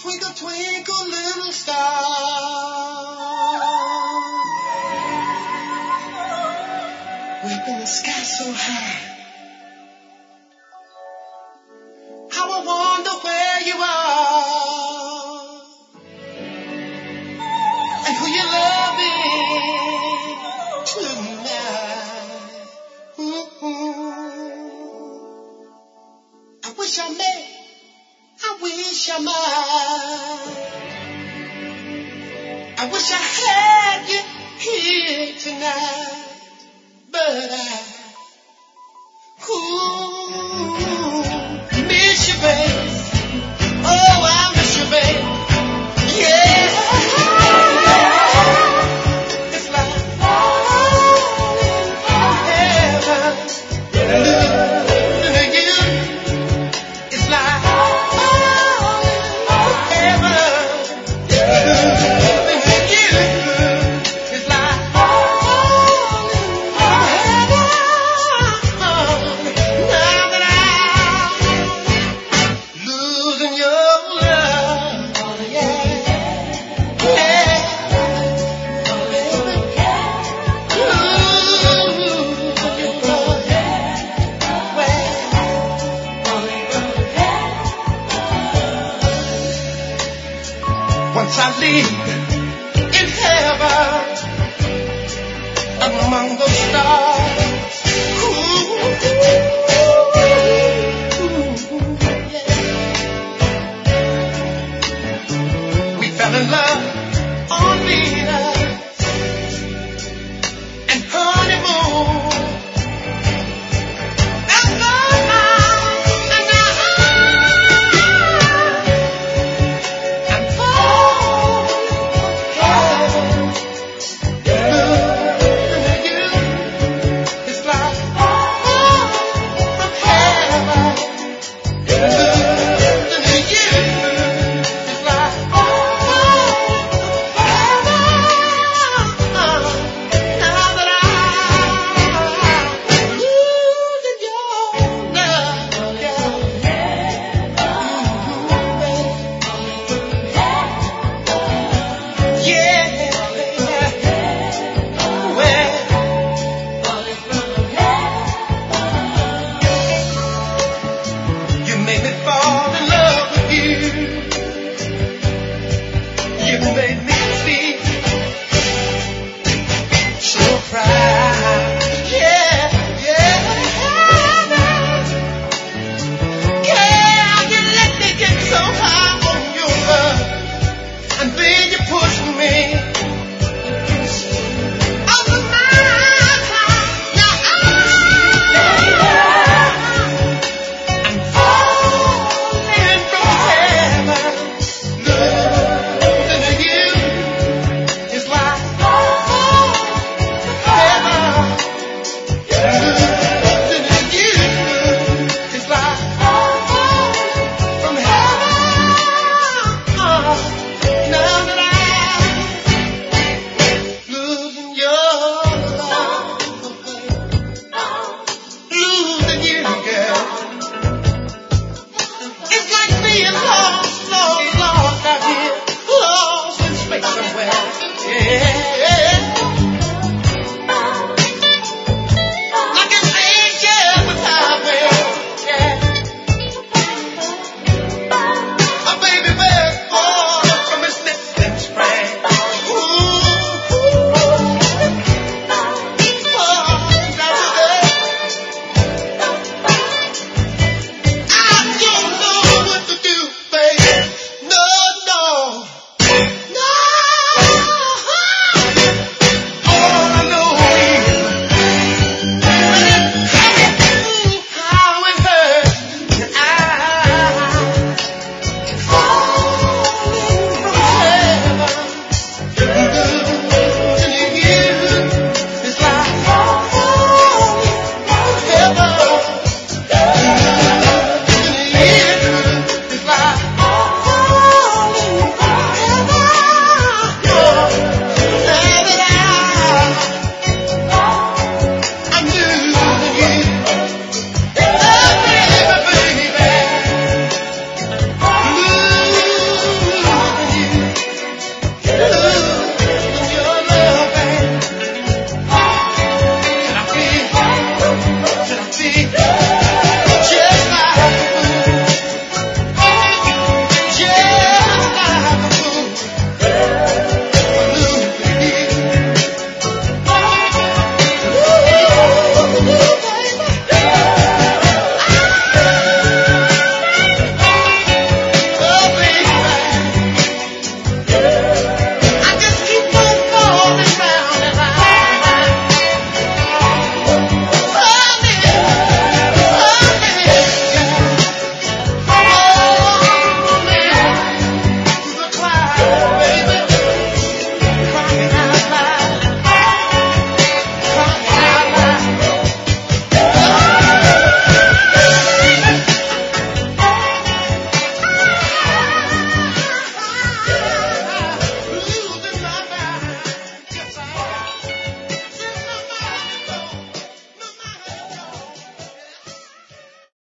Twinkle, twinkle, little star. Way up in the sky so high. How I wonder where you are. And who you're loving tonight. I wish I may. I wish I might. I wish I had you here tonight, but I miss you, babe. Oh, I miss you, babe. Yeah. It's like falling from heaven. Losing you. It's like once I live in heaven among those stars. Yeah. We fell in love on Venus and honeymoon. It's like being